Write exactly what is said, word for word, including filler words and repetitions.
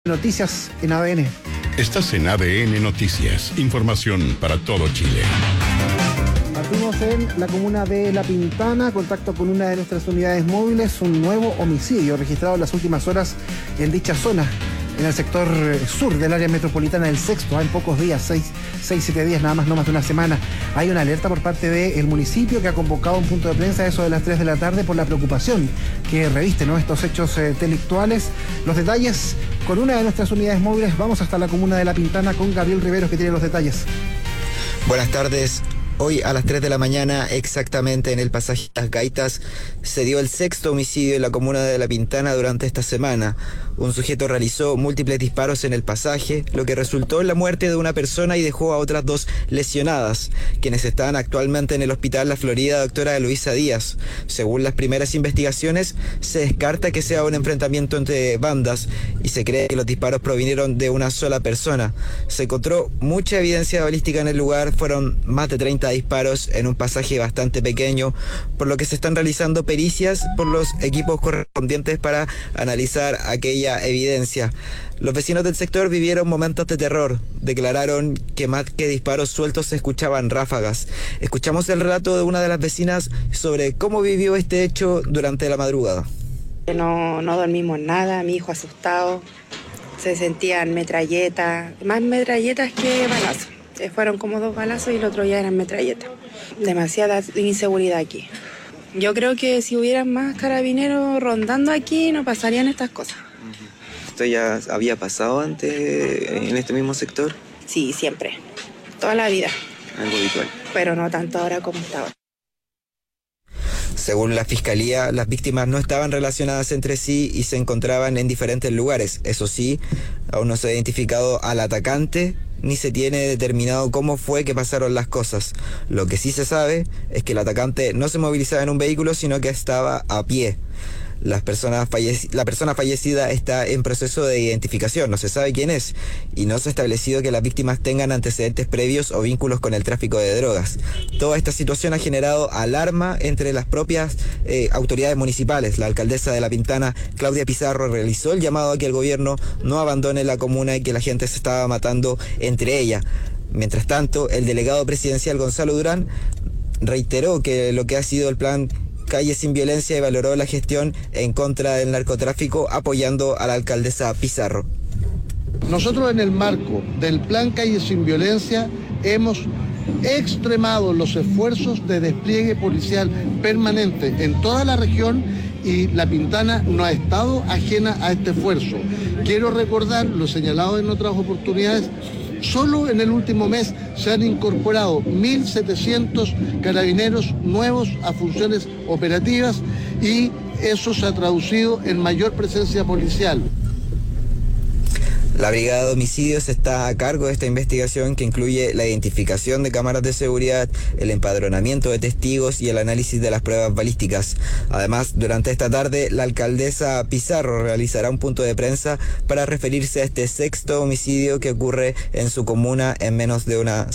Noticias en A D N. Estás en A D N Noticias, información para todo Chile. Partimos en la comuna de La Pintana, contacto con una de nuestras unidades móviles, un nuevo homicidio registrado en las últimas horas en dicha zona, en el sector sur del área metropolitana del Sexto, en pocos días, seis, seis, siete días, nada más, no más de una semana. Hay una alerta por parte del municipio que ha convocado un punto de prensa a eso de las tres de la tarde por la preocupación que revisten, ¿no?, estos hechos eh, delictuales. Los detalles con una de nuestras unidades móviles. Vamos hasta la comuna de La Pintana con Gabriel Riveros, que tiene los detalles. Buenas tardes. Hoy a las tres de la mañana, exactamente en el pasaje Las Gaitas, se dio el sexto homicidio en la comuna de La Pintana durante esta semana. Un sujeto realizó múltiples disparos en el pasaje, lo que resultó en la muerte de una persona y dejó a otras dos lesionadas, quienes están actualmente en el hospital La Florida Doctora Luisa Díaz. Según las primeras investigaciones, se descarta que sea un enfrentamiento entre bandas y se cree que los disparos provinieron de una sola persona. Se encontró mucha evidencia balística en el lugar, fueron más de treinta disparos en un pasaje bastante pequeño, por lo que se están realizando pericias por los equipos correspondientes para analizar aquella evidencia. Los vecinos del sector vivieron momentos de terror, declararon que más que disparos sueltos se escuchaban ráfagas. Escuchamos el relato de una de las vecinas sobre cómo vivió este hecho durante la madrugada. No, no dormimos nada, mi hijo asustado, se sentían metralletas, más metralletas que balazos. Fueron como dos balazos y el otro ya eran metralletas. Demasiada inseguridad aquí. Yo creo que si hubieran más carabineros rondando aquí no pasarían estas cosas. ¿Esto ya había pasado antes en este mismo sector? Sí, siempre. Toda la vida. Algo habitual. Pero no tanto ahora como está ahora. Según la Fiscalía, las víctimas no estaban relacionadas entre sí y se encontraban en diferentes lugares. Eso sí, aún no se ha identificado al atacante ni se tiene determinado cómo fue que pasaron las cosas. Lo que sí se sabe es que el atacante no se movilizaba en un vehículo, sino que estaba a pie. Las personas fallec- la persona fallecida está en proceso de identificación, no se sabe quién es, y no se ha establecido que las víctimas tengan antecedentes previos o vínculos con el tráfico de drogas. Toda esta situación ha generado alarma entre las propias eh, autoridades municipales. La alcaldesa de La Pintana, Claudia Pizarro, realizó el llamado a que el gobierno no abandone la comuna y que la gente se estaba matando entre ella. Mientras tanto, el delegado presidencial Gonzalo Durán reiteró que lo que ha sido el plan Calle Sin Violencia y valoró la gestión en contra del narcotráfico, apoyando a la alcaldesa Pizarro. Nosotros, en el marco del plan Calle Sin Violencia, hemos extremado los esfuerzos de despliegue policial permanente en toda la región y La Pintana no ha estado ajena a este esfuerzo. Quiero recordar, lo señalado en otras oportunidades, solo en el último mes se han incorporado mil setecientos carabineros nuevos a funciones operativas y eso se ha traducido en mayor presencia policial. La Brigada de Homicidios está a cargo de esta investigación, que incluye la identificación de cámaras de seguridad, el empadronamiento de testigos y el análisis de las pruebas balísticas. Además, durante esta tarde, la alcaldesa Pizarro realizará un punto de prensa para referirse a este sexto homicidio que ocurre en su comuna en menos de una